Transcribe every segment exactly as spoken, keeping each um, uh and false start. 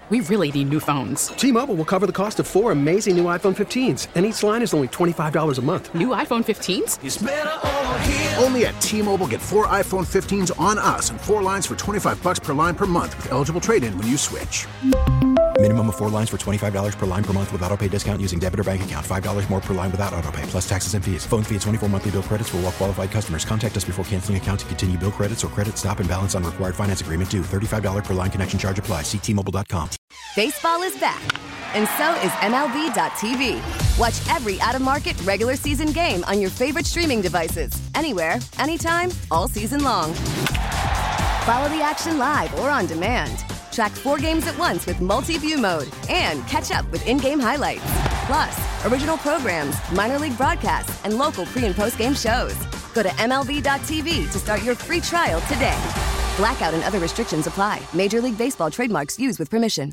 We really need new phones. T-Mobile will cover the cost of four amazing new iPhone fifteens, and each line is only twenty-five dollars a month. New iPhone fifteens? It's better over here. Only at T-Mobile, get four iPhone fifteens on us and four lines for twenty-five dollars per line per month with eligible trade-in when you switch. Minimum of four lines for twenty-five dollars per line per month with autopay discount using debit or bank account. five dollars more per line without autopay, plus taxes and fees. Phone fee at twenty-four monthly bill credits for well-qualified customers. Contact us before canceling account to continue bill credits or credit stop and balance on required finance agreement due. thirty-five dollars per line connection charge applies. See T Mobile dot com. Baseball is back, and so is M L B dot T V. Watch every out-of-market regular season game on your favorite streaming devices. Anywhere, anytime, all season long. Follow the action live or on demand. Track four games at once with multi-view mode and catch up with in-game highlights. Plus, original programs, minor league broadcasts, and local pre- and post-game shows. Go to M L B dot T V to start your free trial today. Blackout and other restrictions apply. Major League Baseball trademarks used with permission.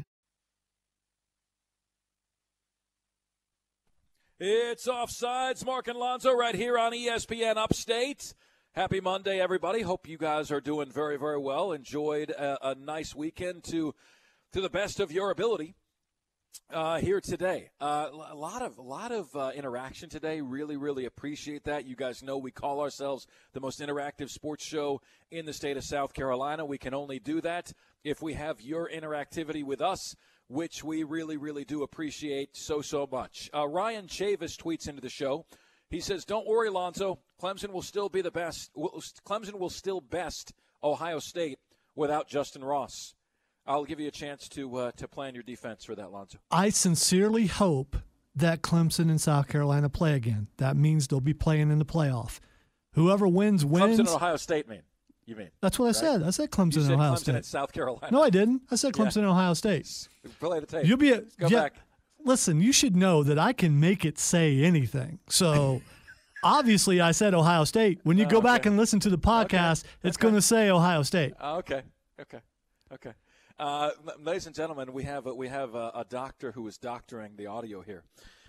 It's Offsides. Mark and Lonzo right here on E S P N Upstate. Happy Monday, everybody. Hope you guys are doing very, very well. Enjoyed a, a nice weekend to to the best of your ability uh, here today. Uh, a lot of a lot of uh, interaction today. Really, really appreciate that. You guys know we call ourselves the most interactive sports show in the state of South Carolina. We can only do that if we have your interactivity with us, which we really, really do appreciate so, so much. Uh, Ryan Chavis tweets into the show. He says, don't worry, Lonzo. Clemson will still be the best. Clemson will still best Ohio State without Justin Ross. I'll give you a chance to uh, to plan your defense for that, Lonzo. I sincerely hope that Clemson and South Carolina play again. That means they'll be playing in the playoff. Whoever wins, wins. Clemson and Ohio State, mean. You mean? That's what I right? said. I said Clemson you and said Ohio Clemson State. And South Carolina. No, I didn't. I said Clemson yeah. and Ohio State. Play the tape. You'll be a, Let's go yeah, back. Listen, you should know that I can make it say anything. So obviously I said Ohio State. When you Oh, go okay. back and listen to the podcast, okay. it's okay. going to say Ohio State. Oh, okay. Okay. Okay. Uh, ladies and gentlemen, we have a, we have a, a doctor who is doctoring the audio here.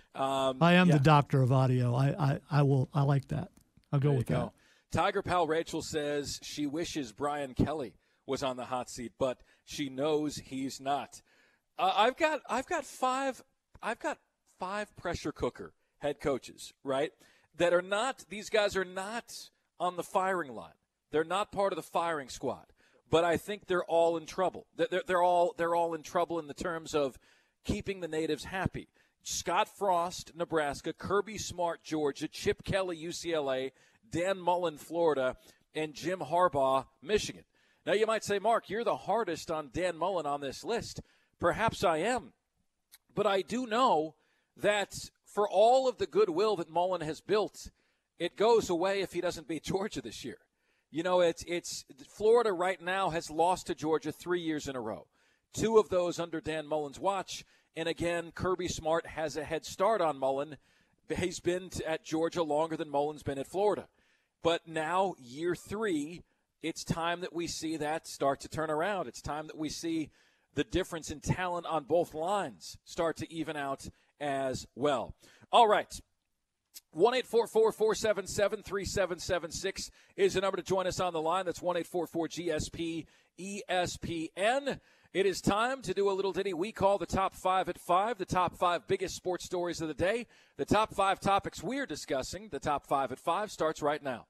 Um, I am yeah. the doctor of audio. I, I, I will. I like that. I'll go There with you that. go. Tiger pal Rachel says she wishes Brian Kelly was on the hot seat, but she knows he's not. Uh, I've got I've got five I've got five pressure cooker head coaches, right? That are not these guys are not on the firing line. They're not part of the firing squad. But I think they're all in trouble. They're, they're all they're all in trouble in the terms of keeping the natives happy. Scott Frost, Nebraska, Kirby Smart, Georgia, Chip Kelly, U C L A, Dan Mullen, Florida, and Jim Harbaugh, Michigan. Now you might say, Mark, you're the hardest on Dan Mullen on this list. Perhaps I am. But I do know that for all of the goodwill that Mullen has built, it goes away if he doesn't beat Georgia this year. You know, it's it's Florida right now has lost to Georgia three years in a row. Two of those under Dan Mullen's watch. And again, Kirby Smart has a head start on Mullen. He's been at Georgia longer than Mullen's been at Florida. But now, year three, it's time that we see that start to turn around. It's time that we see the difference in talent on both lines start to even out as well. All right. one eight four four, four seven seven, three seven seven six is the number to join us on the line. That's one eight four four G S P E S P N. It is time to do a little ditty we call the Top Five at Five, the top five biggest sports stories of the day. The top five topics we're discussing, the Top Five at Five, starts right now.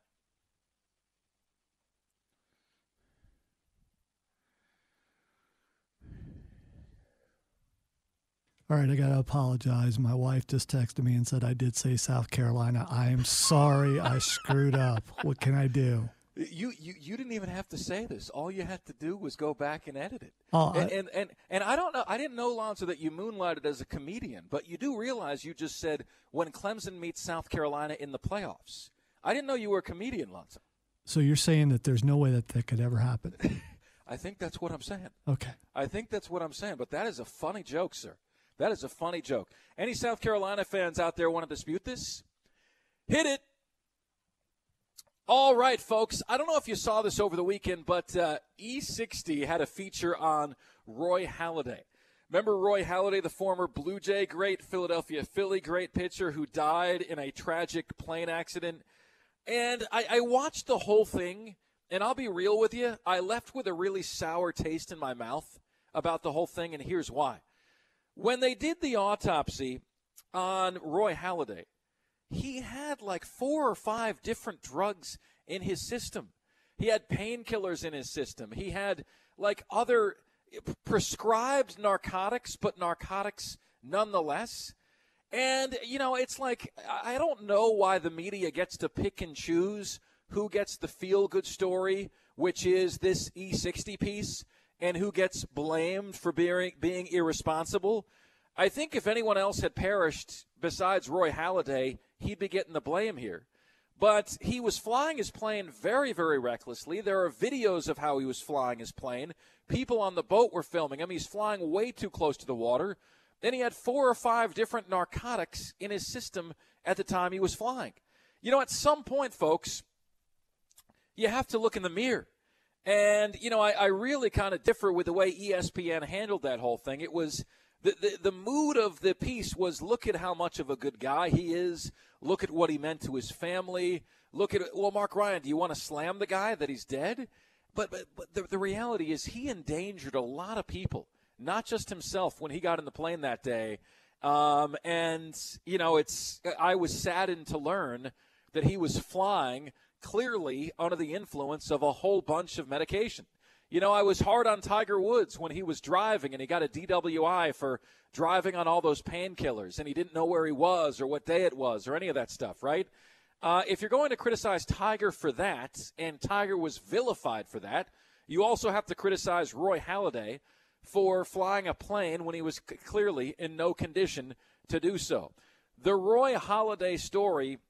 All right, I got to apologize. My wife just texted me and said I did say South Carolina. I am sorry. I screwed up. What can I do? You, you you didn't even have to say this. All you had to do was go back and edit it. Oh, and, I, and, and and I don't know. I didn't know, Lonzo, that you moonlighted as a comedian, but you do realize you just said when Clemson meets South Carolina in the playoffs. I didn't know you were a comedian, Lonzo. So you're saying that there's no way that that could ever happen? I think that's what I'm saying. Okay. I think that's what I'm saying, but that is a funny joke, sir. That is a funny joke. Any South Carolina fans out there want to dispute this? Hit it. All right, folks. I don't know if you saw this over the weekend, but uh, E sixty had a feature on Roy Halladay. Remember Roy Halladay, the former Blue Jay great, Philadelphia Philly great pitcher who died in a tragic plane accident? And I, I watched the whole thing, and I'll be real with you. I left with a really sour taste in my mouth about the whole thing, and here's why. When they did the autopsy on Roy Halladay, he had like four or five different drugs in his system. He had painkillers in his system. He had like other prescribed narcotics, but narcotics nonetheless. And, you know, it's like, I don't know why the media gets to pick and choose who gets the feel-good story, which is this E sixty piece, and who gets blamed for being, being irresponsible. I think if anyone else had perished besides Roy Halladay, he'd be getting the blame here. But he was flying his plane very, very recklessly. There are videos of how he was flying his plane. People on the boat were filming him. He's flying way too close to the water. Then he had four or five different narcotics in his system at the time he was flying. You know, at some point, folks, you have to look in the mirror. And, you know, I, I really kind of differ with the way E S P N handled that whole thing. It was the, the, the mood of the piece was, look at how much of a good guy he is. Look at what he meant to his family. Look at, well, Mark Ryan, do you want to slam the guy that he's dead? But, but, but the, the reality is he endangered a lot of people. Not just himself when he got in the plane that day. Um, and, you know, it's I was saddened to learn that he was flying clearly under the influence of a whole bunch of medication. You know, I was hard on Tiger Woods when he was driving and he got a D W I for driving on all those painkillers and he didn't know where he was or what day it was or any of that stuff, right? Uh, if you're going to criticize Tiger for that, and Tiger was vilified for that, you also have to criticize Roy Halladay for flying a plane when he was c- clearly in no condition to do so. The Roy Halladay story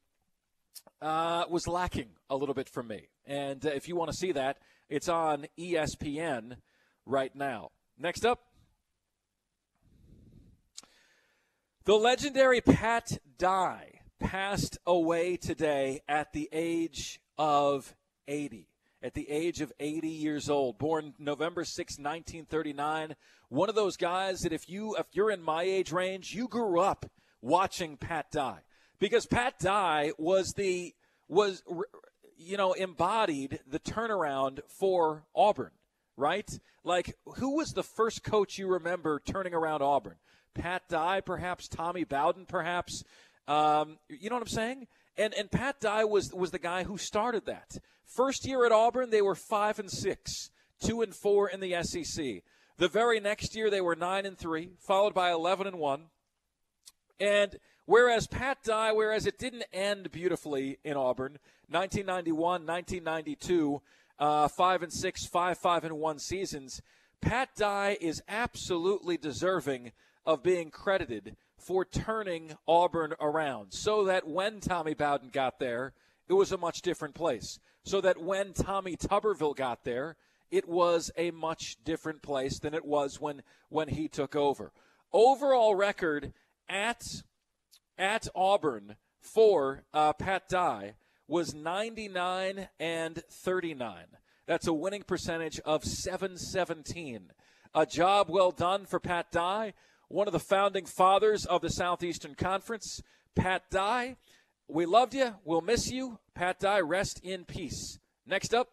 uh, was lacking a little bit from me. And uh, if you want to see that, it's on E S P N right now. Next up, the legendary Pat Dye passed away today at the age of eighty. At the age of eighty years old, born November sixth, nineteen thirty-nine. One of those guys that if, you, if you're in my age range, you grew up watching Pat Dye. Because Pat Dye was the, was, you know, embodied the turnaround for Auburn, right? Like, who was the first coach you remember turning around Auburn? Pat Dye, perhaps? Tommy Bowden, perhaps? Um, you know what I'm saying? And and Pat Dye was was the guy who started that. First year at Auburn, they were five and six, two and four in the S E C. The very next year, they were nine and three, followed by eleven and one. And whereas Pat Dye, whereas it didn't end beautifully in Auburn, nineteen ninety-one, nineteen ninety-two, uh, five and six, five five and one seasons, Pat Dye is absolutely deserving of being credited for turning Auburn around, so that when Tommy Bowden got there, it was a much different place. So that when Tommy Tuberville got there, it was a much different place than it was when, when he took over. Overall record at at Auburn for uh, Pat Dye was ninety-nine and thirty-nine. That's a winning percentage of seven seventeen. A job well done for Pat Dye. One of the founding fathers of the Southeastern Conference, Pat Dye. We loved you. We'll miss you. Pat Dye, rest in peace. Next up,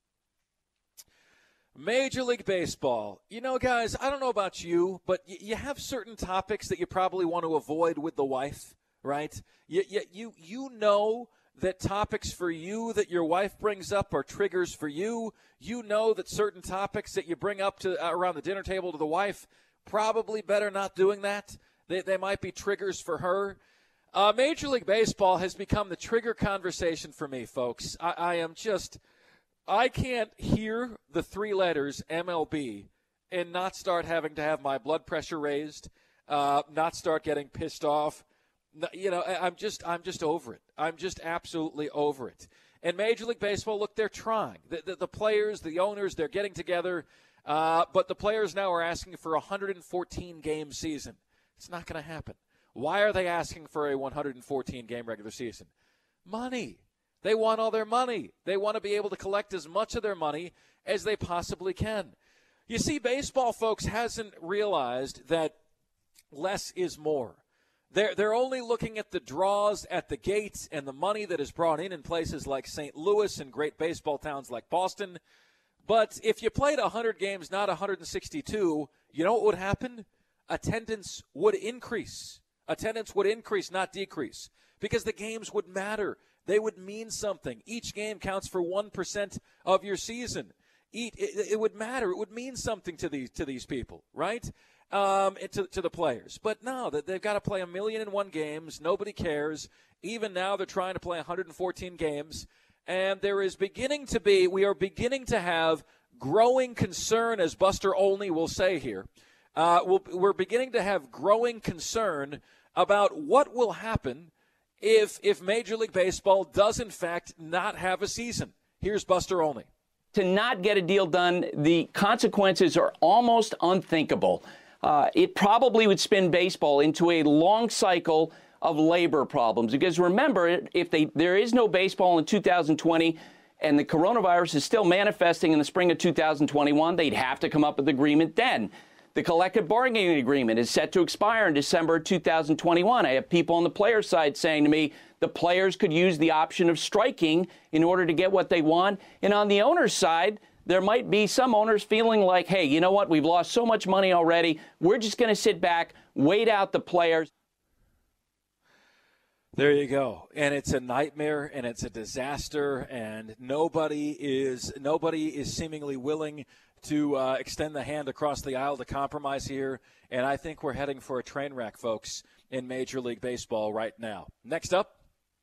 Major League Baseball. You know, guys, I don't know about you, but y- you have certain topics that you probably want to avoid with the wife, right? You, you, you, you know that topics for you that your wife brings up are triggers for you. You know that certain topics that you bring up to uh, around the dinner table to the wife, probably better not doing that. They, they might be triggers for her. Uh, Major League Baseball has become the trigger conversation for me, folks. I, I am just, I can't hear the three letters M L B and not start having to have my blood pressure raised, uh, not start getting pissed off. You know, I, I'm just, I'm just over it. I'm just absolutely over it. And Major League Baseball, look, they're trying. The, the, the players, the owners, they're getting together. Uh, but the players now are asking for a one hundred fourteen game season. It's not going to happen. Why are they asking for a one hundred fourteen game regular season? Money. They want all their money. They want to be able to collect as much of their money as they possibly can. You see, baseball, folks, hasn't realized that less is more. They're, they're only looking at the draws at the gates and the money that is brought in in places like Saint Louis and great baseball towns like Boston. But if you played one hundred games, not one hundred sixty-two, you know what would happen? Attendance would increase. Attendance would increase, not decrease, because the games would matter. They would mean something. Each game counts for one percent of your season. It, it, it would matter. It would mean something to these to these people, right? Um, and to, to the players. But no, they've got to play a million and one games. Nobody cares. Even now, they're trying to play one hundred fourteen games. And there is beginning to be, we are beginning to have growing concern, as Buster Olney will say here. Uh, we'll, we're beginning to have growing concern about what will happen if if Major League Baseball does, in fact, not have a season. Here's Buster Olney. To not get a deal done, the consequences are almost unthinkable. Uh, it probably would spin baseball into a long cycle of labor problems. Because remember, if they there is no baseball in two thousand twenty and the coronavirus is still manifesting in the spring of two thousand twenty-one, they'd have to come up with an agreement then. The collective bargaining agreement is set to expire in December two thousand twenty-one. I have people on the players' side saying to me the players could use the option of striking in order to get what they want. And on the owner's side, there might be some owners feeling like, hey, you know what? We've lost so much money already. We're just going to sit back, wait out the players. There you go. And it's a nightmare and it's a disaster, and nobody is nobody is seemingly willing to uh, extend the hand across the aisle to compromise here. And I think we're heading for a train wreck, folks, in Major League Baseball right now. Next up,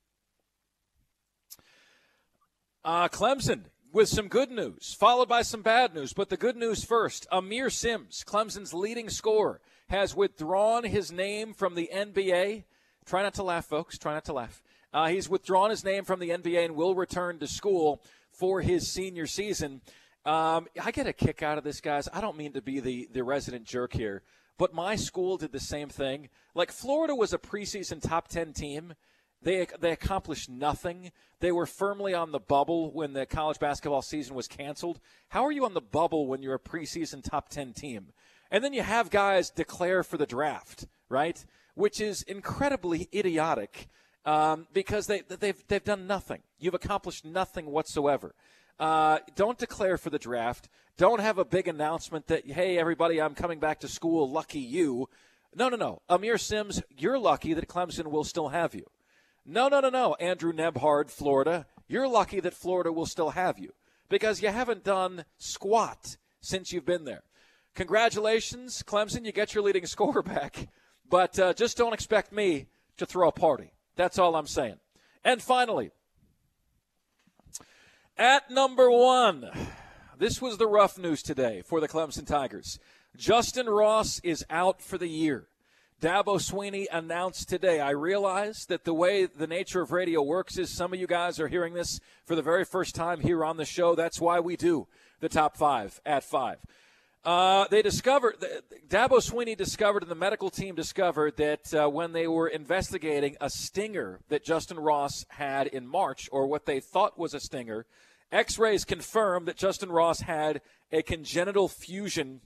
uh, Clemson with some good news, followed by some bad news. But the good news first, Amir Sims, Clemson's leading scorer, has withdrawn his name from the N B A. Try not to laugh, folks. Try not to laugh. Uh, he's withdrawn his name from the N B A and will return to school for his senior season. Um, I get a kick out of this, guys. I don't mean to be the, the resident jerk here, but my school did the same thing. Like, Florida was a preseason top ten team. They they accomplished nothing. They were firmly on the bubble when the college basketball season was canceled. How are you on the bubble when you're a preseason top ten team? And then you have guys declare for the draft, right? Which is incredibly idiotic um, because they, they've, they've done nothing. You've accomplished nothing whatsoever. Uh, don't declare for the draft. Don't have a big announcement that, hey, everybody, I'm coming back to school. Lucky you. No, no, no. Amir Sims, you're lucky that Clemson will still have you. No, no, no, no. Andrew Nebhard, Florida, you're lucky that Florida will still have you because you haven't done squat since you've been there. Congratulations, Clemson. You get your leading scorer back. But uh, just don't expect me to throw a party. That's all I'm saying. And finally, at number one, this was the rough news today for the Clemson Tigers. Justin Ross is out for the year. Dabo Swinney announced today. I realize that the way the nature of radio works is some of you guys are hearing this for the very first time here on the show. That's why we do the top five at five. Uh, they discovered, Dabo Swinney discovered and the medical team discovered that uh, when they were investigating a stinger that Justin Ross had in March, or what they thought was a stinger, X-rays confirmed that Justin Ross had a congenital fusion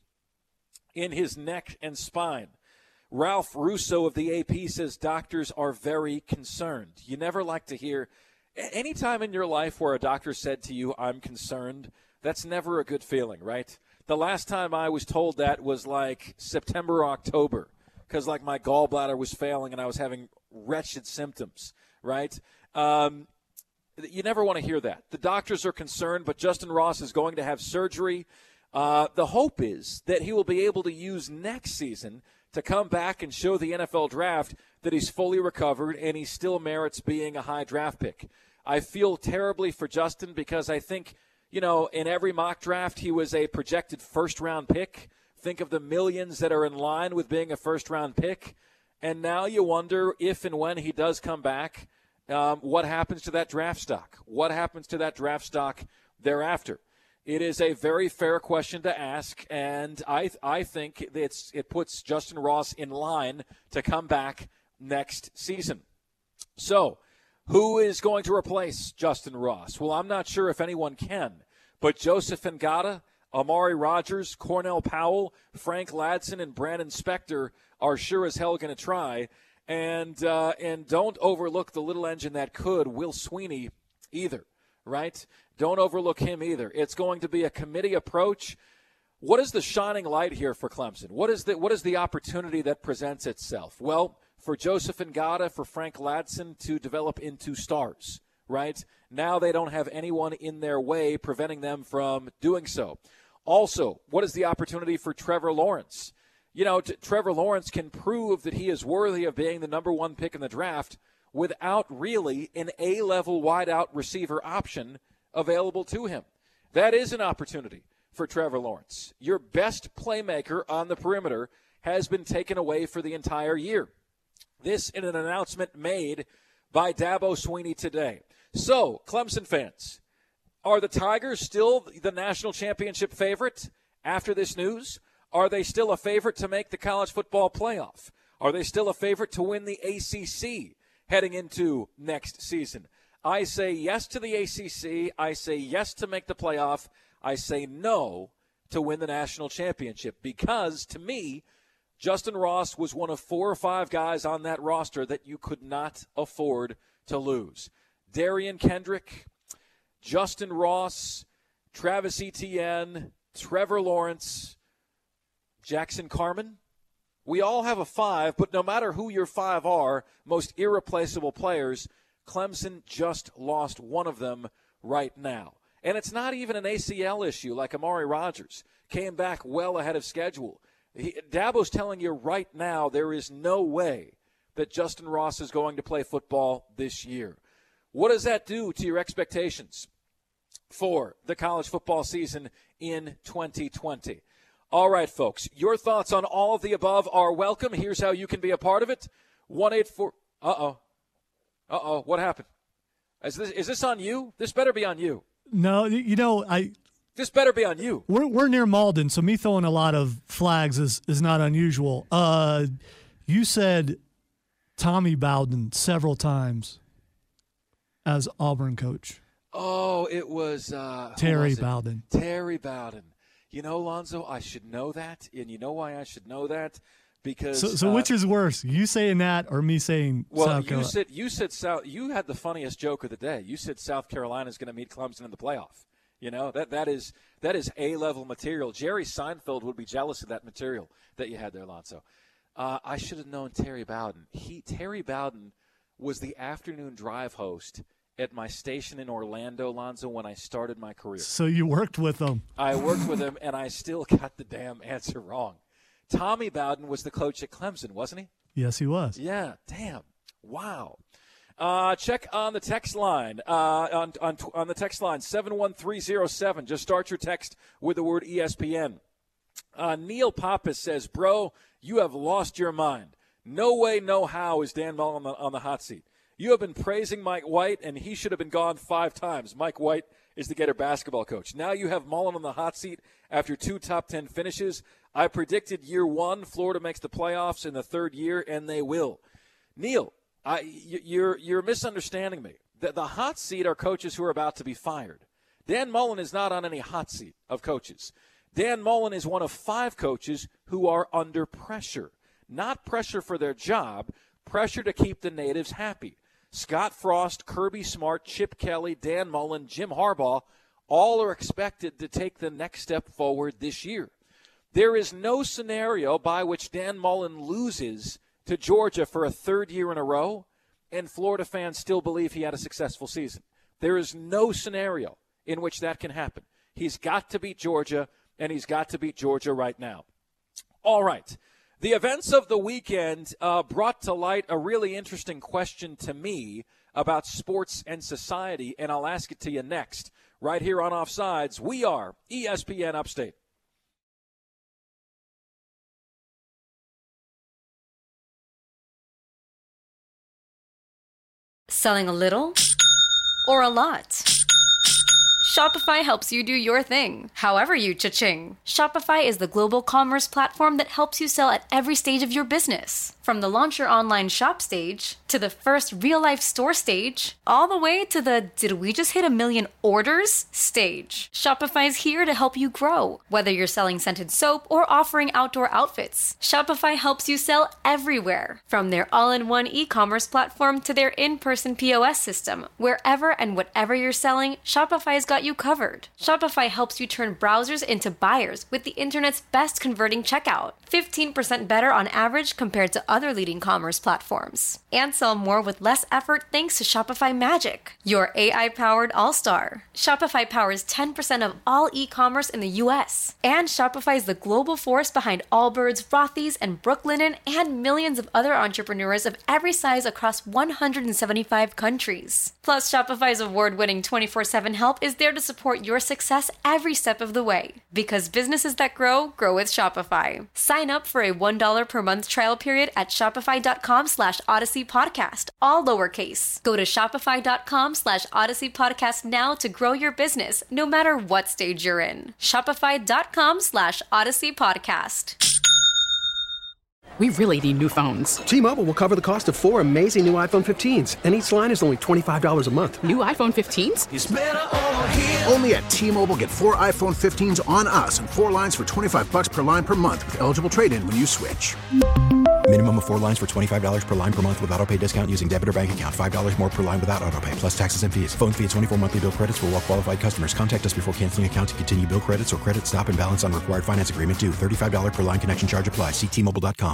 in his neck and spine. Ralph Russo of the A P says doctors are very concerned. You never like to hear, any time in your life where a doctor said to you, I'm concerned, that's never a good feeling, right? The last time I was told that was like September or October because, like, my gallbladder was failing and I was having wretched symptoms, right? Um, you never want to hear that. The doctors are concerned, but Justin Ross is going to have surgery. Uh, the hope is that he will be able to use next season to come back and show the N F L draft that he's fully recovered and he still merits being a high draft pick. I feel terribly for Justin because I think – you know, in every mock draft, he was a projected first-round pick. Think of the millions that are in line with being a first-round pick. And now you wonder if and when he does come back, um, what happens to that draft stock? What happens to that draft stock thereafter? It is a very fair question to ask, and I I think it's it puts Justin Ross in line to come back next season. So, who is going to replace Justin Ross? Well, I'm not sure if anyone can, but Joseph Ngata, Amari Rogers, Cornell Powell, Frank Ladson, and Brandon Spector are sure as hell going to try. And uh, and don't overlook the little engine that could, Will Swinney, either, right? Don't overlook him either. It's going to be a committee approach. What is the shining light here for Clemson? What is the, what is the opportunity that presents itself? Well, for Joseph Ngata, for Frank Ladson to develop into stars, right? Now they don't have anyone in their way preventing them from doing so. Also, what is the opportunity for Trevor Lawrence? You know, t- Trevor Lawrence can prove that he is worthy of being the number one pick in the draft without really an A-level wideout receiver option available to him. That is an opportunity for Trevor Lawrence. Your best playmaker on the perimeter has been taken away for the entire year. This in an announcement made by Dabo Swinney today. So, Clemson fans, are the Tigers still the national championship favorite after this news? Are they still a favorite to make the college football playoff? Are they still a favorite to win the A C C heading into next season? I say yes to the A C C. I say yes to make the playoff. I say no to win the national championship because, to me, Justin Ross was one of four or five guys on that roster that you could not afford to lose. Darian Kendrick, Justin Ross, Travis Etienne, Trevor Lawrence, Jackson Carman. We all have a five, but no matter who your five are, most irreplaceable players, Clemson just lost one of them right now. And it's not even an A C L issue like Amari Rodgers. Came back well ahead of schedule. He, Dabo's telling you right now there is no way that Justin Ross is going to play football this year. What does that do to your expectations for the college football season in twenty twenty? All right, folks, your thoughts on all of the above are welcome. Here's how you can be a part of it. one eight four Uh-oh. Uh-oh, what happened? Is this, is this on you? This better be on you. No, you know, I This better be on you. We're we're near Malden, so me throwing a lot of flags is, is not unusual. Uh, you said Tommy Bowden several times as Auburn coach. Oh, it was uh, Terry was it? Bowden. Terry Bowden. You know, Lonzo, I should know that, and you know why I should know that? Because so, so uh, which is worse, you saying that or me saying well, South you Carolina? said you said South. You had the funniest joke of the day. You said South Carolina is going to meet Clemson in the playoff. You know that that is that is A-level material. Jerry Seinfeld would be jealous of that material that you had there, Lonzo. Uh, I should have known Terry Bowden. He Terry Bowden was the afternoon drive host at my station in Orlando, Lonzo, when I started my career. So you worked with him. I worked with him, and I still got the damn answer wrong. Tommy Bowden was the coach at Clemson, wasn't he? Yes, he was. Yeah, damn. Wow. Uh, check on the text line, uh, on, on, on the text line, seven one three zero seven. Just start your text with the word E S P N. Uh, Neil Pappas says, bro, you have lost your mind. No way, no how is Dan Mullen on the, on the hot seat. You have been praising Mike White, and he should have been gone five times. Mike White is the Gator basketball coach. Now you have Mullen on the hot seat after two top ten finishes. I predicted year one, Florida makes the playoffs in the third year, and they will. Neil, I, you're, you're misunderstanding me. The, the hot seat are coaches who are about to be fired. Dan Mullen is not on any hot seat of coaches. Dan Mullen is one of five coaches who are under pressure. Not pressure for their job, pressure to keep the natives happy. Scott Frost, Kirby Smart, Chip Kelly, Dan Mullen, Jim Harbaugh, all are expected to take the next step forward this year. There is no scenario by which Dan Mullen loses to Georgia for a third year in a row, and Florida fans still believe he had a successful season. There is no scenario in which that can happen. He's got to beat Georgia, and he's got to beat Georgia right now. All right. The events of the weekend uh, brought to light a really interesting question to me about sports and society, and I'll ask it to you next. Right here on Offsides, we are E S P N Upstate. Selling a little or a lot? Shopify helps you do your thing, however you cha-ching. Shopify is the global commerce platform that helps you sell at every stage of your business. From the launch your online shop stage, to the first real-life store stage, all the way to the did we just hit a million orders stage. Shopify's here to help you grow. Whether you're selling scented soap or offering outdoor outfits, Shopify helps you sell everywhere. From their all-in-one e-commerce platform to their in-person P O S system, wherever and whatever you're selling, Shopify's got you covered. Shopify helps you turn browsers into buyers with the internet's best converting checkout, fifteen percent better on average compared to other leading commerce platforms. And sell more with less effort thanks to Shopify Magic, your A I-powered all-star. Shopify powers ten percent of all e-commerce in the U S. And Shopify is the global force behind Allbirds, Rothy's, and Brooklinen, and millions of other entrepreneurs of every size across one hundred seventy-five countries. Plus, Shopify's award-winning twenty-four seven help is there to support your success every step of the way. Because businesses that grow, grow with Shopify. Sign up for a one dollar per month trial period at shopify.com slash Odyssey Podcast, all lowercase. Go to shopify.com slash Odyssey Podcast now to grow your business, no matter what stage you're in. Shopify.com slash Odyssey Podcast. We really need new phones. T-Mobile will cover the cost of four amazing new iPhone fifteens, and each line is only twenty-five dollars a month. New iPhone fifteens? It's better over here. Only at T-Mobile, get four iPhone fifteens on us and four lines for twenty-five bucks per line per month with eligible trade-in when you switch. Minimum of four lines for twenty-five dollars per line per month with autopay discount using debit or bank account. five dollars more per line without autopay, plus taxes and fees. Phone fee at twenty-four monthly bill credits for well-qualified customers. Contact us before canceling account to continue bill credits or credit stop and balance on required finance agreement due. thirty-five dollars per line connection charge applies. See T Mobile dot com.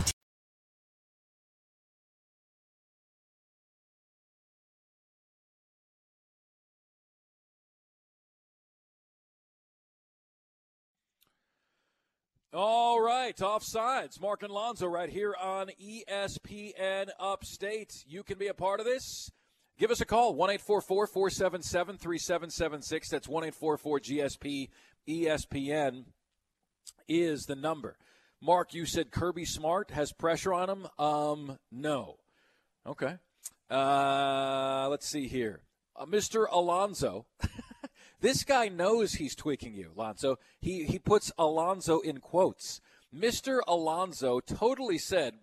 All right, Offsides. Mark and Lonzo right here on E S P N Upstate. You can be a part of this. Give us a call, one eight four four, four seven seven, three seven seven six. That's one eight four four G S P. E S P N is the number. Mark, you said Kirby Smart has pressure on him. Um, no. Okay. Uh, let's see here. Uh, Mister Alonzo. This guy knows he's tweaking you, Alonzo. He he puts Alonzo in quotes. Mister Alonzo totally said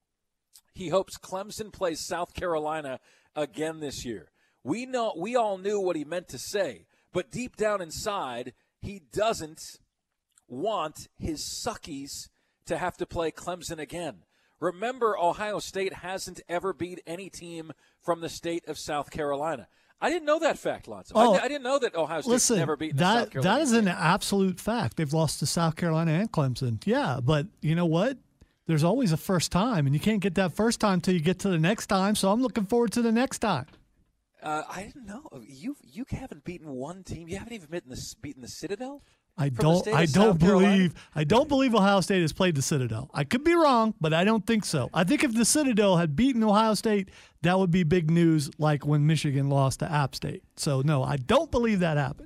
he hopes Clemson plays South Carolina again this year. We know we all knew what he meant to say, but deep down inside, he doesn't want his suckies to have to play Clemson again. Remember, Ohio State hasn't ever beat any team from the state of South Carolina. I didn't know that fact, Lonzo. Oh, I, I didn't know that Ohio State's listen, never beaten that, South Carolina. That is an absolute fact. They've lost to South Carolina and Clemson. Yeah, but you know what? There's always a first time, and you can't get that first time until you get to the next time, so I'm looking forward to the next time. Uh, I didn't know. You you haven't beaten one team. You haven't even beaten the, beaten the Citadel? I don't I don't believe I don't believe Ohio State has played the Citadel. I could be wrong, but I don't think so. I think if the Citadel had beaten Ohio State, that would be big news, like when Michigan lost to App State. So no, I don't believe that happened.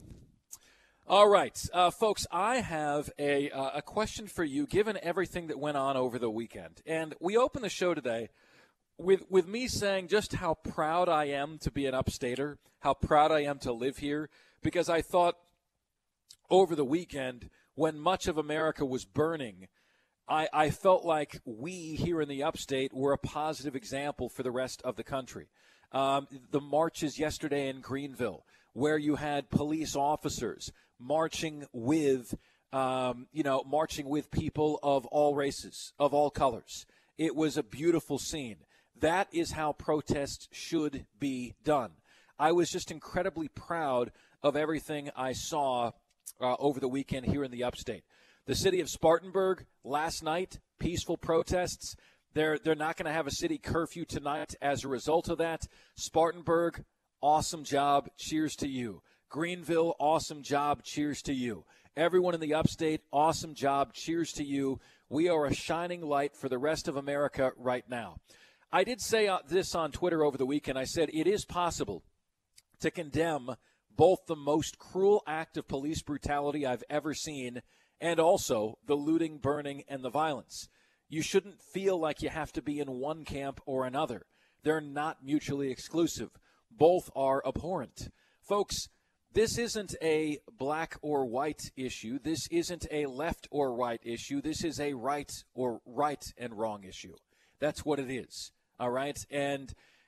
All right, uh, folks, I have a uh, a question for you, given everything that went on over the weekend. And we open the show today with with me saying just how proud I am to be an upstater, how proud I am to live here, because I thought over the weekend, when much of America was burning, I, I felt like we here in the upstate were a positive example for the rest of the country. Um, the marches yesterday in Greenville, where you had police officers marching with, um, you know, marching with people of all races, of all colors. It was a beautiful scene. That is how protests should be done. I was just incredibly proud of everything I saw Uh, over the weekend here in the upstate. The city of Spartanburg last night, peaceful protests. They're they're not going to have a city curfew tonight as a result of that. Spartanburg, awesome job. Cheers to you. Greenville, awesome job. Cheers to you. Everyone in the upstate, awesome job. Cheers to you. We are a shining light for the rest of America right now. I did say uh, this on Twitter over the weekend. I said it is possible to condemn both the most cruel act of police brutality I've ever seen and also the looting, burning, and the violence. You shouldn't feel like you have to be in one camp or another. They're not mutually exclusive. Both are abhorrent. Folks, this isn't a black or white issue. This isn't a left or right issue. This is a right or right and wrong issue. That's what it is, all right? And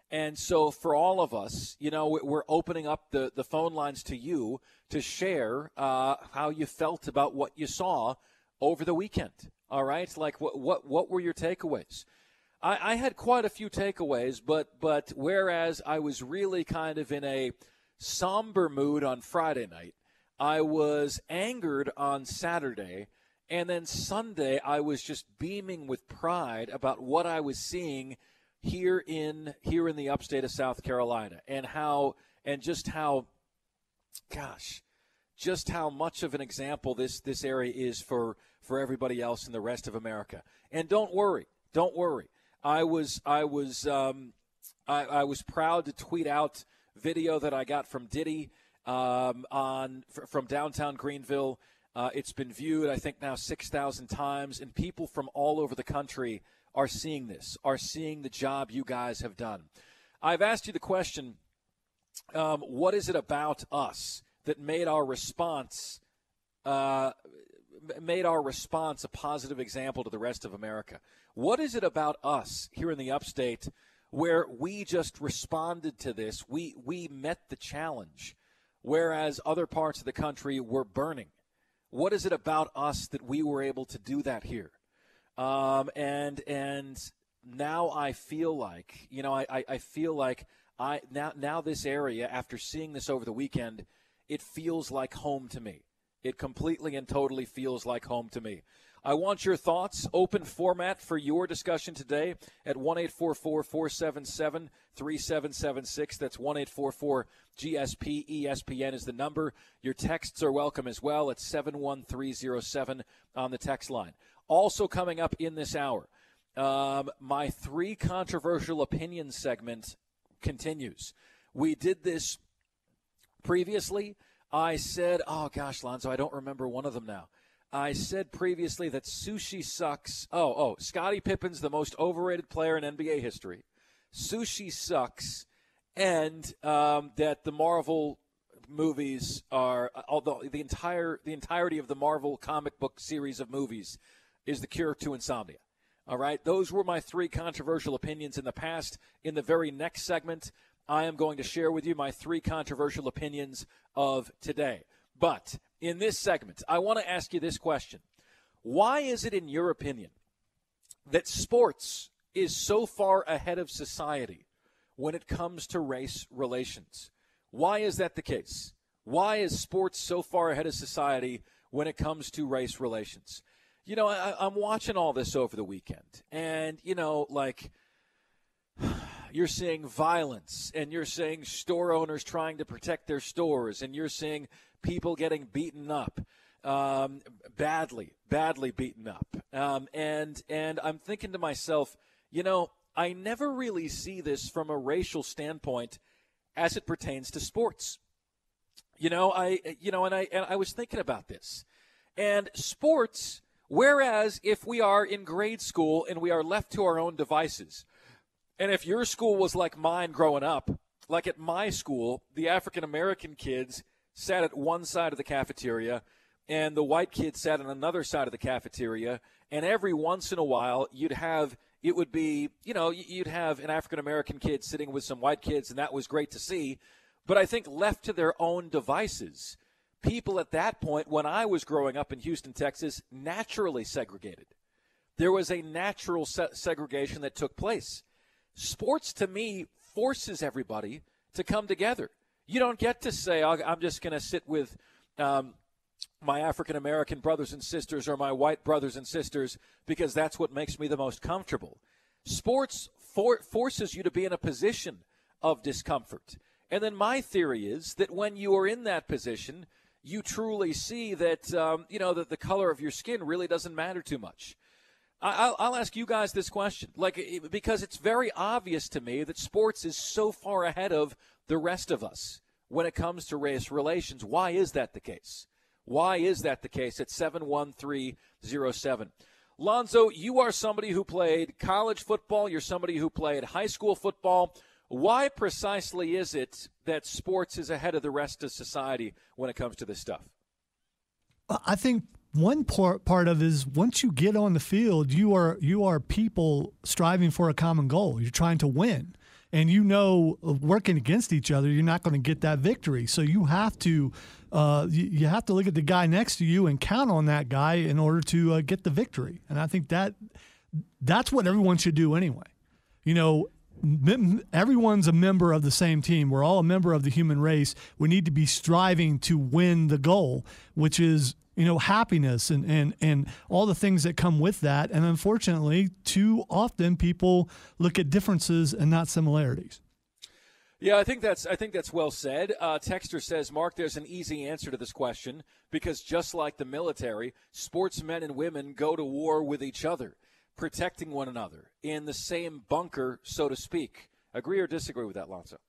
And so for all of us, you know, we're opening up the, the phone lines to you to share uh, how you felt about what you saw over the weekend. All right? Like, what what, what were your takeaways? I, I had quite a few takeaways, but but whereas I was really kind of in a somber mood on Friday night, I was angered on Saturday, and then Sunday I was just beaming with pride about what I was seeing here in here in the upstate of South Carolina, and how and just how gosh just how much of an example this this area is for for everybody else in the rest of America. And don't worry don't worry I was I was um, I, I was proud to tweet out video that I got from Diddy um, on f- from downtown Greenville. Uh, it's been viewed, I think, now six thousand times, and people from all over the country are seeing this, are seeing the job you guys have done. I've asked you the question, um, what is it about us that made our response uh, made our response a positive example to the rest of America? What is it about us here in the upstate where we just responded to this? We, we met the challenge, whereas other parts of the country were burning. What is it about us that we were able to do that here? Um, and and now I feel like, you know, I, I, I feel like I now now this area, after seeing this over the weekend, it feels like home to me. It completely and totally feels like home to me. I want your thoughts. Open format for your discussion today at one eight four four, four seven seven, three seven seven six. That's one eight four four G S P. E S P N is the number. Your texts are welcome as well at seven one three zero seven on the text line. Also coming up in this hour, um, my three controversial opinions segment continues. We did this previously. I said, oh, gosh, Lonzo, I don't remember one of them now. I said previously that sushi sucks. Oh, oh, Scottie Pippen's the most overrated player in N B A history. Sushi sucks, and um, that the Marvel movies are, although the entire the entirety of the Marvel comic book series of movies is the cure to insomnia. All right, those were my three controversial opinions in the past. In the very next segment, I am going to share with you my three controversial opinions of today. But in this segment, I want to ask you this question. Why is it, in your opinion, that sports is so far ahead of society when it comes to race relations? Why is that the case? Why is sports so far ahead of society when it comes to race relations? You know, I, I'm watching all this over the weekend, and, you know, like, you're seeing violence, and you're seeing store owners trying to protect their stores, and you're seeing people getting beaten up, um, badly, badly beaten up. Um, and and I'm thinking to myself, you know, I never really see this from a racial standpoint as it pertains to sports. You know, I you know, and I and I was thinking about this. And sports, whereas if we are in grade school and we are left to our own devices, and if your school was like mine growing up, like at my school, the African-American kids sat at one side of the cafeteria, and the white kids sat on another side of the cafeteria, and every once in a while you'd have, it would be, you know, you'd have an African-American kid sitting with some white kids, and that was great to see. But I think left to their own devices, people at that point, when I was growing up in Houston, Texas, naturally segregated. There was a natural se- segregation that took place. Sports, to me, forces everybody to come together. You don't get to say, I'm just going to sit with um, my African-American brothers and sisters or my white brothers and sisters because that's what makes me the most comfortable. Sports for- forces you to be in a position of discomfort. And then my theory is that when you are in that position, you truly see that, um, you know, that the color of your skin really doesn't matter too much. I'll, I'll ask you guys this question, like, because it's very obvious to me that sports is so far ahead of the rest of us when it comes to race relations. Why is that the case? Why is that the case at seven one three zero seven? Lonzo, you are somebody who played college football. You're somebody who played high school football. Why precisely is it that sports is ahead of the rest of society when it comes to this stuff? I think one part part of it is once you get on the field, you are you are people striving for a common goal. You're trying to win. and you know working against each other, you're not going to get that victory. So you have to uh, you, you have to look at the guy next to you and count on that guy in order to uh, get the victory. And I think that that's what everyone should do anyway. You know, everyone's a member of the same team. We're all a member of the human race. We need to be striving to win the goal, which is, you know, happiness and, and, and all the things that come with that. And unfortunately, too often people look at differences and not similarities. Yeah, I think that's I think that's well said. Uh, Texter says, Mark, there's an easy answer to this question because just like the military, sportsmen and women go to war with each other, protecting one another in the same bunker, so to speak. Agree or disagree with that, Lonzo?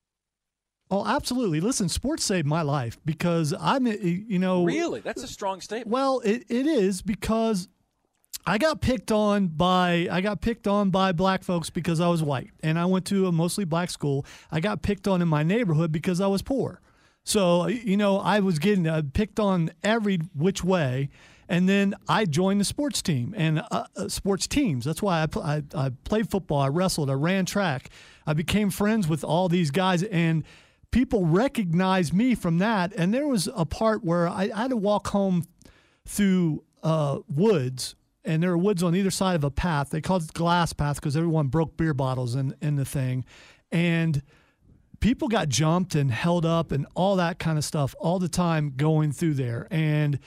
Oh, absolutely. Listen, sports saved my life because I'm, you know. Really? That's a strong statement. Well, it, it is because I got picked on by I got picked on by black folks because I was white, and I went to a mostly black school. I got picked on in my neighborhood because I was poor. So, you know, I was getting uh, picked on every which way. And then I joined the sports team and uh, uh, sports teams. That's why I, pl- I, I played football, I wrestled, I ran track. I became friends with all these guys, and people recognized me from that. And there was a part where I, I had to walk home through uh, woods, and there were woods on either side of a path. They called it glass path because everyone broke beer bottles in, in the thing. And people got jumped and held up and all that kind of stuff all the time going through there. And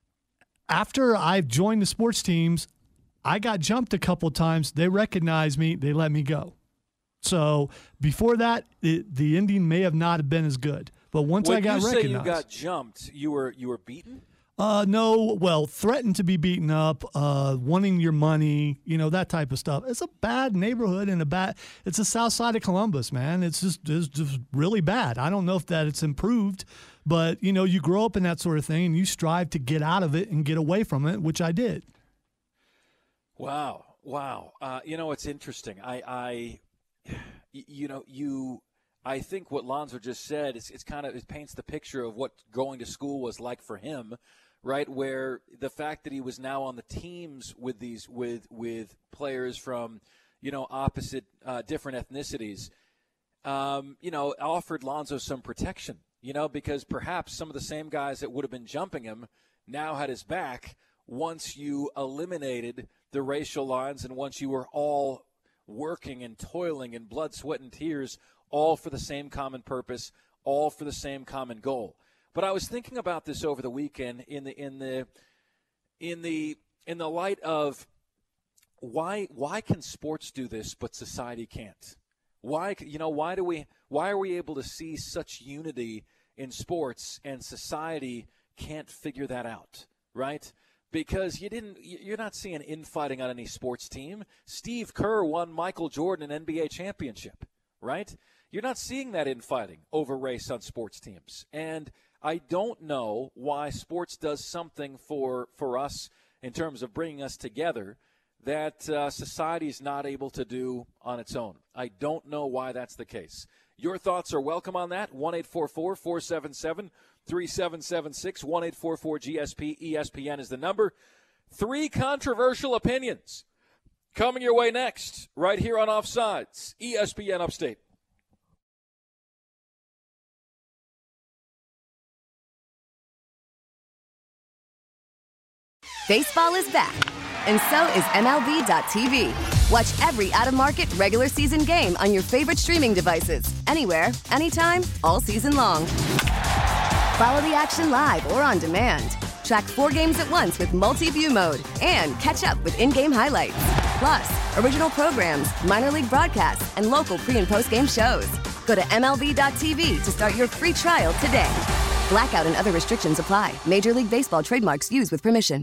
after I joined the sports teams, I got jumped a couple of times. They recognized me. They let me go. So before that, it, the ending may have not been as good. But once when I got you recognized, say you got jumped, you were you were beaten? Uh, no, well, threatened to be beaten up, uh, wanting your money, you know, that type of stuff. It's a bad neighborhood and a bad. It's the south side of Columbus, man. It's just it's just really bad. I don't know if that it's improved. But, you know, you grow up in that sort of thing and you strive to get out of it and get away from it, which I did. Wow. Wow. Uh, you know, it's interesting. I, I, you know, you, I think what Lonzo just said, is it's kind of, it paints the picture of what going to school was like for him, right? Where the fact that he was now on the teams with these, with, with players from, you know, opposite, uh, different ethnicities, um, you know, offered Lonzo some protection. You know, because perhaps some of the same guys that would have been jumping him now had his back once you eliminated the racial lines and once you were all working and toiling in blood, sweat, and tears, all for the same common purpose, all for the same common goal. But I was thinking about this over the weekend in the in the in the in the light of why why can sports do this but society can't? Why, you know, why do we, why are we able to see such unity in sports and society can't figure that out, right? Because you didn't, you're not seeing infighting on any sports team. Steve Kerr won Michael Jordan an N B A championship, right? You're not seeing that infighting over race on sports teams. And I don't know why sports does something for, for us in terms of bringing us together that uh, society is not able to do on its own. I don't know why that's the case. Your thoughts are welcome on that. one eight four four, four seven seven, three seven seven six, one eight four four G S P, E S P N is the number. Three controversial opinions coming your way next, right here on Offsides, E S P N Upstate. Baseball is back, and so is M L B dot T V. Watch every out-of-market regular season game on your favorite streaming devices, anywhere, anytime, all season long. Follow the action live or on demand. Track four games at once with multi-view mode and catch up with in-game highlights. Plus, original programs, minor league broadcasts, and local pre- and post-game shows. Go to M L B dot T V to start your free trial today. Blackout and other restrictions apply. Major League Baseball trademarks used with permission.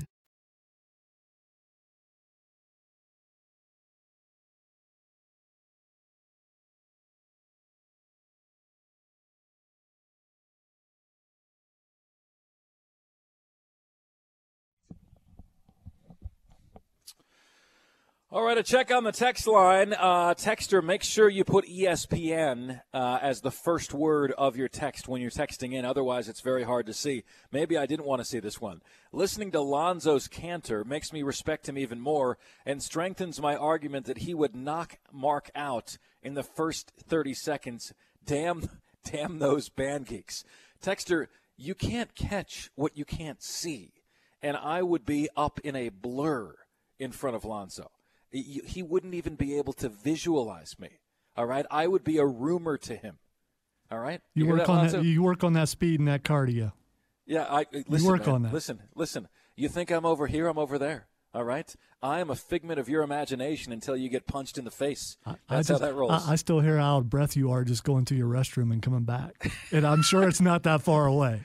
All right, a check on the text line. Uh, texter, make sure you put E S P N uh, as the first word of your text when you're texting in. Otherwise, it's very hard to see. Maybe I didn't want to see this one. Listening to Lonzo's canter makes me respect him even more and strengthens my argument that he would knock Mark out in the first thirty seconds. Damn, damn those band geeks. Texter, you can't catch what you can't see. And I would be up in a blur in front of Lonzo. He wouldn't even be able to visualize me. All right, I would be a rumor to him. All right, you, you work that, on Lonzo? that. You work on that speed and that cardio. Yeah, I listen. You work man, on that. Listen, listen. You think I'm over here? I'm over there. All right, I am a figment of your imagination until you get punched in the face. That's I just, how that rolls. I, I still hear how out of breath you are just going to your restroom and coming back, and I'm sure it's not that far away.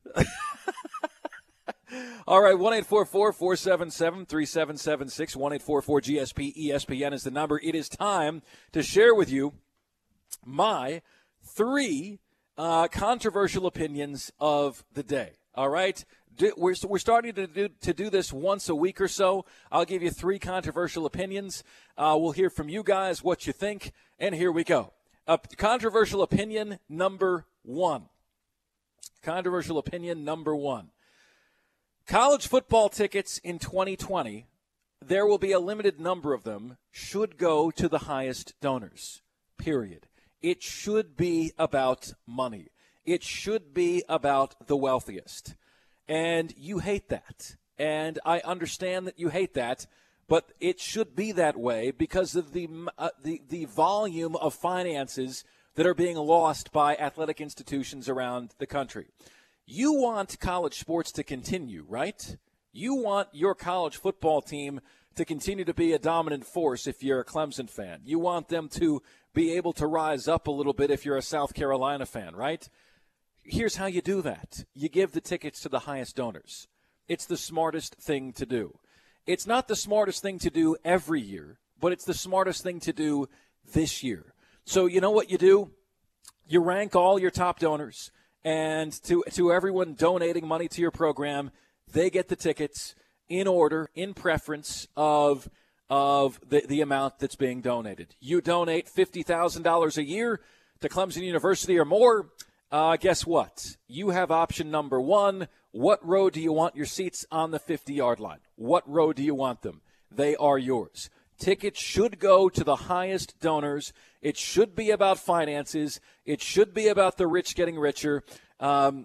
All right, one eight four four, four seven seven, three seven seven six, one eight four four G S P, E S P N is the number. It is time to share with you my three uh, controversial opinions of the day. All right, we're, we're starting to do, to do this once a week or so. I'll give you three controversial opinions. Uh, we'll hear from you guys what you think, and here we go. Uh, controversial opinion number one. Controversial opinion number one. College football tickets in twenty twenty, there will be a limited number of them, should go to the highest donors, period. It should be about money. It should be about the wealthiest. And you hate that. And I understand that you hate that, but it should be that way because of the uh, the, the volume of finances that are being lost by athletic institutions around the country. You want college sports to continue, right? You want your college football team to continue to be a dominant force if you're a Clemson fan. You want them to be able to rise up a little bit if you're a South Carolina fan, right? Here's how you do that. You give the tickets to the highest donors. It's the smartest thing to do. It's not the smartest thing to do every year, but it's the smartest thing to do this year. So you know what you do? You rank all your top donors. And to to everyone donating money to your program, they get the tickets in order, in preference of of the, the amount that's being donated. You donate fifty thousand dollars a year to Clemson University or more, uh, guess what? You have option number one. What row do you want your seats on the fifty-yard line? What row do you want them? They are yours. Tickets should go to the highest donors. It should be about finances. It should be about the rich getting richer. Um,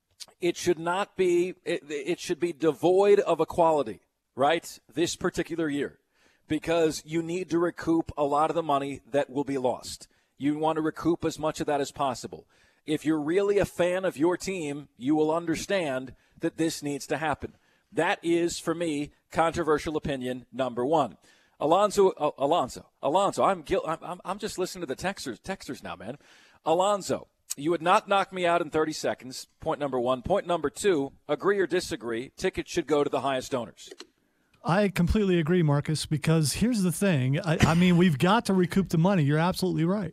it should not be, it, it should be devoid of equality, right, this particular year, because you need to recoup a lot of the money that will be lost. You want to recoup as much of that as possible. If you're really a fan of your team, you will understand that this needs to happen. That is, for me, controversial opinion number one. Alonzo, uh, Alonzo, Alonzo, I'm, guil- I'm I'm just listening to the texters, texters now, man. Alonzo, you would not knock me out in thirty seconds, point number one. Point number two, agree or disagree, tickets should go to the highest donors. I completely agree, Marcus, because here's the thing. I, I mean, we've got to recoup the money. You're absolutely right.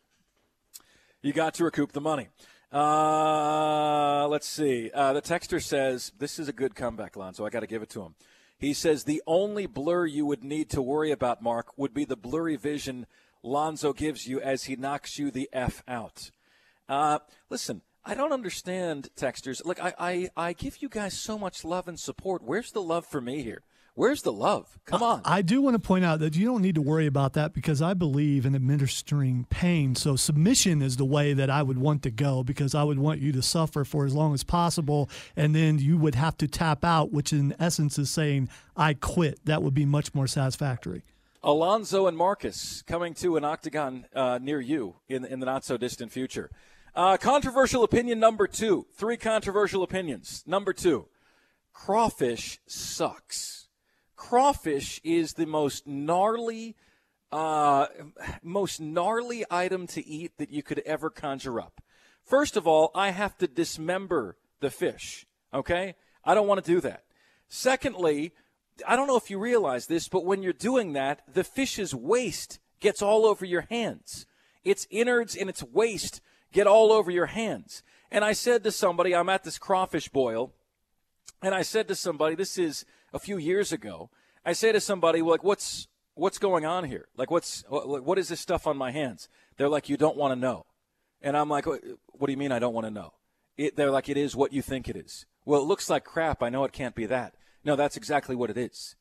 You got to recoup the money. Uh, let's see. Uh, the texter says, this is a good comeback, Alonzo. I got to give it to him. He says the only blur you would need to worry about, Mark, would be the blurry vision Lonzo gives you as he knocks you the F out. Uh, listen, I don't understand, texters. Look, I, I, I give you guys so much love and support. Where's the love for me here? Where's the love? Come on. I, I do want to point out that you don't need to worry about that because I believe in administering pain. So submission is the way that I would want to go because I would want you to suffer for as long as possible, and then you would have to tap out, which in essence is saying, I quit. That would be much more satisfactory. Alonzo and Marcus coming to an octagon uh, near you in, in the not-so-distant future. Uh, controversial opinion number two. Three controversial opinions. Number two, crawfish sucks. Crawfish is the most gnarly, uh, most gnarly item to eat that you could ever conjure up. First of all, I have to dismember the fish, okay? I don't want to do that. Secondly, I don't know if you realize this, but when you're doing that, the fish's waste gets all over your hands. Its innards and its waste get all over your hands. And I said to somebody, I'm at this crawfish boil, and I said to somebody, this is a few years ago, I say to somebody, well, like, what's what's going on here? Like, what's what, what is this stuff on my hands? They're like, you don't want to know. And I'm like, what do you mean I don't want to know? It, they're like, it is what you think it is. Well, it looks like crap. I know it can't be that. No, that's exactly what it is.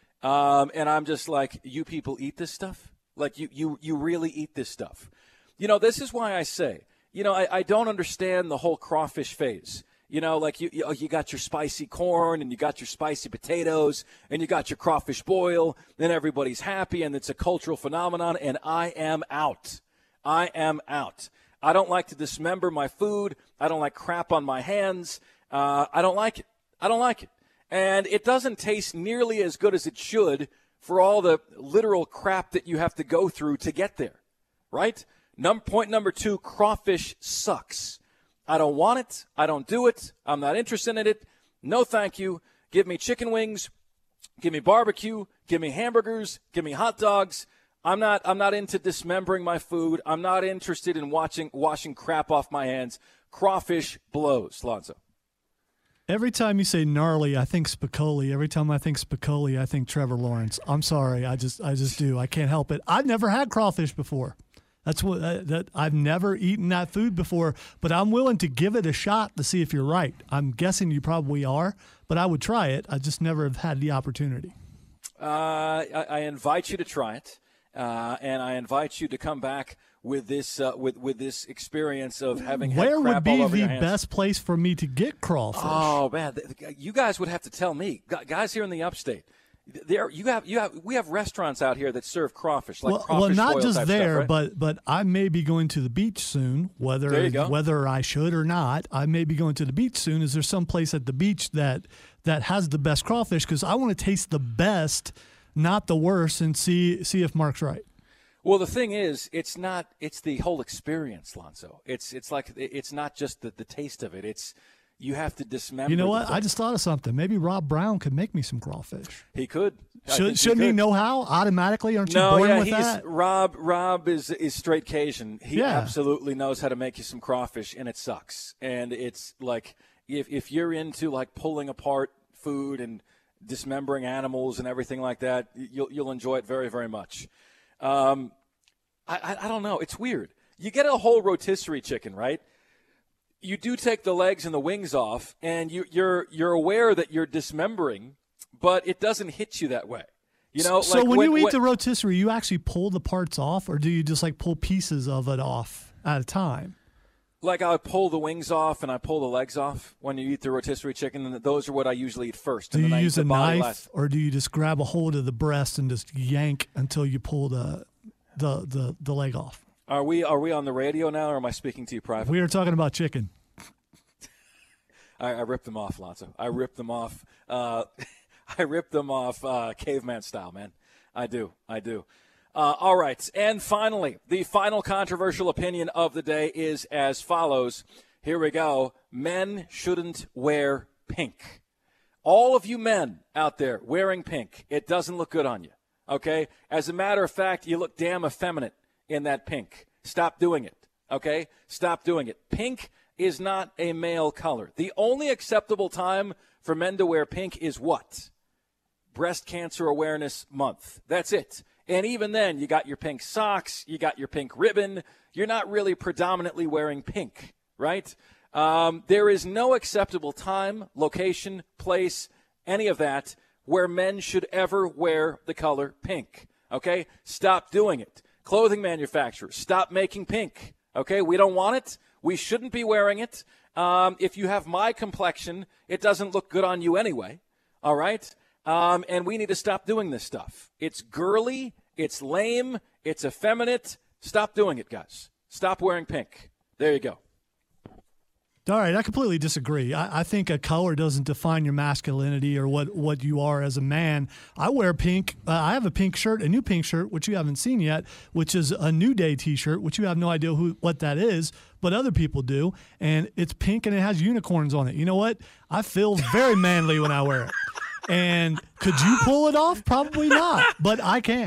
Um, and I'm just like, you people eat this stuff? Like, you, you, you really eat this stuff? You know, this is why I say, you know, I, I don't understand the whole crawfish phase. You know, like you, you you got your spicy corn and you got your spicy potatoes and you got your crawfish boil, then everybody's happy and it's a cultural phenomenon, and I am out. I am out. I don't like to dismember my food. I don't like crap on my hands. Uh, I don't like it. I don't like it. And it doesn't taste nearly as good as it should for all the literal crap that you have to go through to get there, right? Num- point number two, crawfish sucks. I don't want it. I don't do it. I'm not interested in it. No, thank you. Give me chicken wings. Give me barbecue. Give me hamburgers. Give me hot dogs. I'm not I'm not into dismembering my food. I'm not interested in watching washing crap off my hands. Crawfish blows, Lonzo. Every time you say gnarly, I think Spicoli. Every time I think Spicoli, I think Trevor Lawrence. I'm sorry. I just I just do. I can't help it. I've never had crawfish before. That's what uh, that I've never eaten that food before, but I'm willing to give it a shot to see if you're right. I'm guessing you probably are, but I would try it. I just never have had the opportunity. Uh, I, I invite you to try it, uh, and I invite you to come back with this uh, with with this experience of having Where had crap would be all over the your hands. best place for me to get crawfish? Oh man, you guys would have to tell me, guys here in the upstate. There, you have, you have, we have restaurants out here that serve crawfish, like well, crawfish well, not boil just type there, stuff, right? but but I may be going to the beach soon. Whether There you go. whether I should or not, I may be going to the beach soon. Is there some place at the beach that that has the best crawfish? Because I want to taste the best, not the worst, and see see if Mark's right. Well, the thing is, it's not. It's the whole experience, Lonzo. It's it's like it's not just the, the taste of it. It's you have to dismember. You know the what? thing. I just thought of something. Maybe Rob Brown could make me some crawfish. He could. I Should, think shouldn't he, he could. know how automatically? Aren't you No, born yeah, with he's that? Rob. Rob is is straight Cajun. He Yeah. absolutely knows how to make you some crawfish, and it sucks. And it's like if if you're into like pulling apart food and dismembering animals and everything like that, you'll you'll enjoy it very very much. Um, I, I I don't know. It's weird. You get a whole rotisserie chicken, right? You do take the legs and the wings off, and you, you're you're aware that you're dismembering, but it doesn't hit you that way. You know. So like when, when you eat when, the rotisserie, you actually pull the parts off, or do you just like pull pieces of it off at a time? Like I would pull the wings off and I pull the legs off when you eat the rotisserie chicken, and those are what I usually eat first. Do and you then I eat use the a body knife, last. or do you just grab a hold of the breast and just yank until you pull the the the, the leg off? Are we are we on the radio now, or am I speaking to you privately? We are talking about chicken. I, I ripped them off, Lonzo. I ripped them off. Uh, I ripped them off uh, caveman style, man. I do. I do. Uh, all right. And finally, the final controversial opinion of the day is as follows. Here we go. Men shouldn't wear pink. All of you men out there wearing pink, it doesn't look good on you. Okay? As a matter of fact, you look damn effeminate in that pink. Stop doing it. Okay? Stop doing it. Pink is not a male color. The only acceptable time for men to wear pink is what? Breast Cancer Awareness Month. That's it. And even then, you got your pink socks, you got your pink ribbon. You're not really predominantly wearing pink, right? Um, there is no acceptable time, location, place, any of that where men should ever wear the color pink, okay? Stop doing it. Clothing manufacturers, stop making pink, okay? We don't want it. We shouldn't be wearing it. Um, if you have my complexion, it doesn't look good on you anyway, all right? Um, and we need to stop doing this stuff. It's girly. It's lame. It's effeminate. Stop doing it, guys. Stop wearing pink. There you go. All right, I completely disagree. I, I think a color doesn't define your masculinity or what, what you are as a man. I wear pink. Uh, I have a pink shirt, a new pink shirt, which you haven't seen yet, which is a New Day T-shirt, which you have no idea who what that is, but other people do. And it's pink and it has unicorns on it. You know what? I feel very manly when I wear it. And could you pull it off? Probably not, but I can.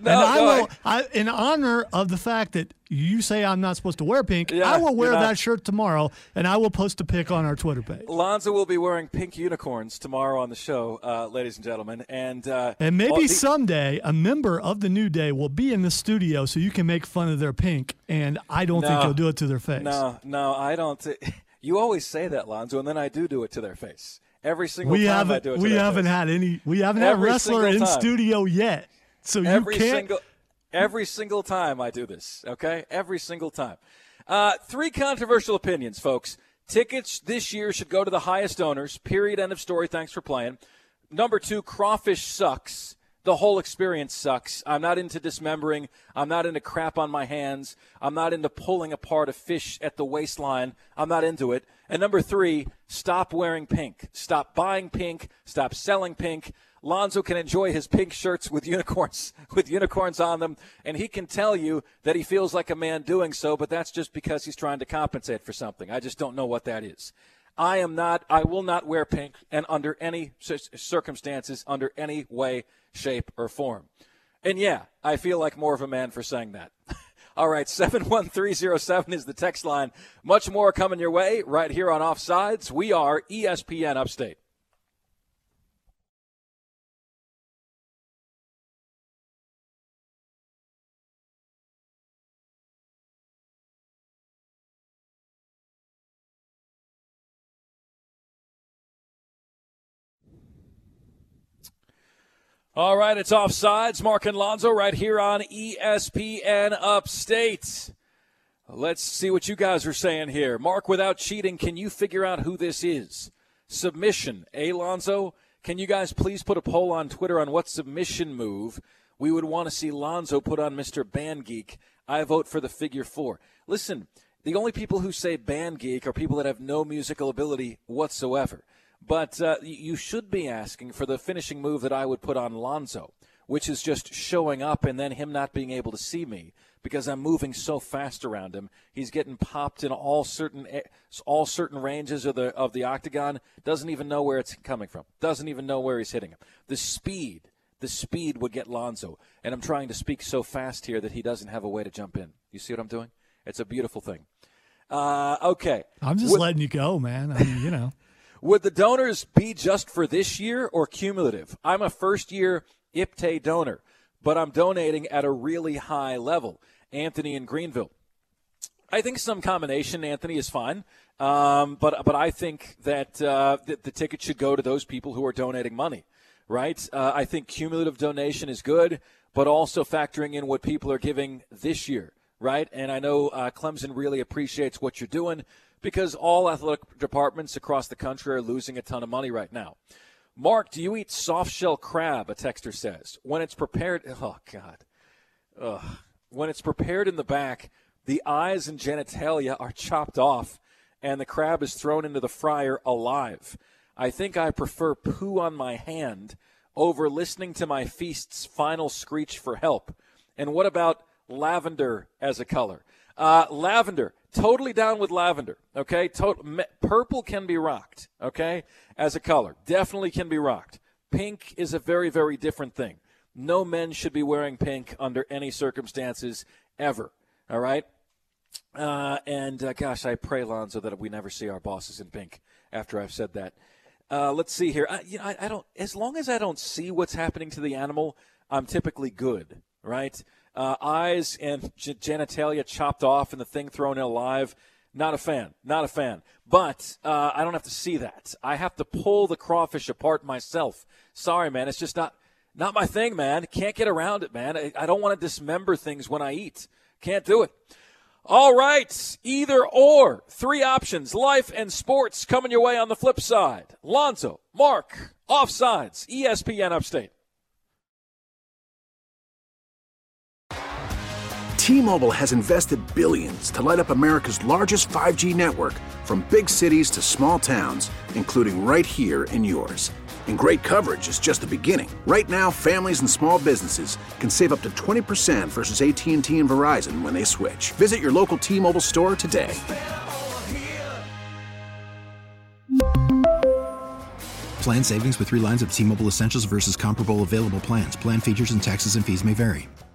No, and I no, will, I, in honor of the fact that you say I'm not supposed to wear pink, Yeah, I will wear you're not. that shirt tomorrow, and I will post a pic on our Twitter page. Lonzo will be wearing pink unicorns tomorrow on the show, uh, ladies and gentlemen. And uh, And maybe all the- someday a member of the New Day will be in the studio so you can make fun of their pink, and I don't think No. you'll do it to their face. No, no, I don't. Th- you always say that, Lonzo, and then I do do it to their face. Every single we time haven't, I do it to we their haven't face. had any. We haven't Every had a wrestler single in time. studio yet, so Every you can't. single, every single time I do this, okay? Every single time. Uh, three controversial opinions, folks. Tickets this year should go to the highest owners. Period. End of story. Thanks for playing. Number two, crawfish sucks. The whole experience sucks. I'm not into dismembering. I'm not into crap on my hands. I'm not into pulling apart a fish at the waistline. I'm not into it. And number three, stop wearing pink. Stop buying pink. Stop selling pink. Lonzo can enjoy his pink shirts with unicorns with unicorns on them, and he can tell you that he feels like a man doing so, but that's just because he's trying to compensate for something. I just don't know what that is. I am not, I will not wear pink, and under any circumstances, under any way, shape, or form. And yeah, I feel like more of a man for saying that. All right, seven one three zero seven is the text line. Much more coming your way right here on Offsides. We are E S P N Upstate. All right, it's Offsides. Mark and Lonzo right here on E S P N Upstate. Let's see what you guys are saying here. Mark, without cheating, can you figure out who this is? Submission, eh, Lonzo? Can you guys please put a poll on Twitter on what submission move we would want to see Lonzo put on Mister Band Geek? I vote for the figure four. Listen, the only people who say Band Geek are people that have no musical ability whatsoever. But uh, you should be asking for the finishing move that I would put on Lonzo, which is just showing up and then him not being able to see me because I'm moving so fast around him. He's getting popped in all certain all certain ranges of the of the octagon. Doesn't even know where it's coming from. Doesn't even know where he's hitting him. The speed, the speed would get Lonzo. And I'm trying to speak so fast here that he doesn't have a way to jump in. You see what I'm doing? It's a beautiful thing. Uh, okay. I'm just Would, letting you go, man. I mean, you know. Would the donors be just for this year or cumulative? I'm a first-year I P T A donor, but I'm donating at a really high level. Anthony in Greenville. I think some combination, Anthony, is fine, um, but but I think that uh, the, the ticket should go to those people who are donating money, right? Uh, I think cumulative donation is good, but also factoring in what people are giving this year, right? And I know uh, Clemson really appreciates what you're doing, because all athletic departments across the country are losing a ton of money right now. Mark, do you eat soft-shell crab, a texter says? When it's prepared – oh, God. Ugh. When it's prepared in the back, the eyes and genitalia are chopped off, and the crab is thrown into the fryer alive. I think I prefer poo on my hand over listening to my feast's final screech for help. And what about lavender as a color? Uh, lavender. Totally down with lavender, okay? Tot- me- purple can be rocked, okay, as a color. Definitely can be rocked. Pink is a very, very different thing. No men should be wearing pink under any circumstances ever, all right? Uh, and, uh, gosh, I pray, Lonzo, that we never see our bosses in pink after I've said that. Uh, let's see here. I, you know, I, I don't. As long as I don't see what's happening to the animal, I'm typically good, right? Uh, eyes and g- genitalia chopped off and the thing thrown in alive, not a fan, not a fan. But uh, I don't have to see that. I have to pull the crawfish apart myself. Sorry, man, it's just not not my thing, man. Can't get around it, man. I, I don't want to dismember things when I eat. Can't do it. All right, either or. Three options, life and sports, coming your way on the flip side. Lonzo, Mark, Offsides, E S P N Upstate. T-Mobile has invested billions to light up America's largest five G network, from big cities to small towns, including right here in yours. And great coverage is just the beginning. Right now, families and small businesses can save up to twenty percent versus A T and T and Verizon when they switch. Visit your local T-Mobile store today. Plan savings with three lines of T-Mobile Essentials versus comparable available plans. Plan features and taxes and fees may vary.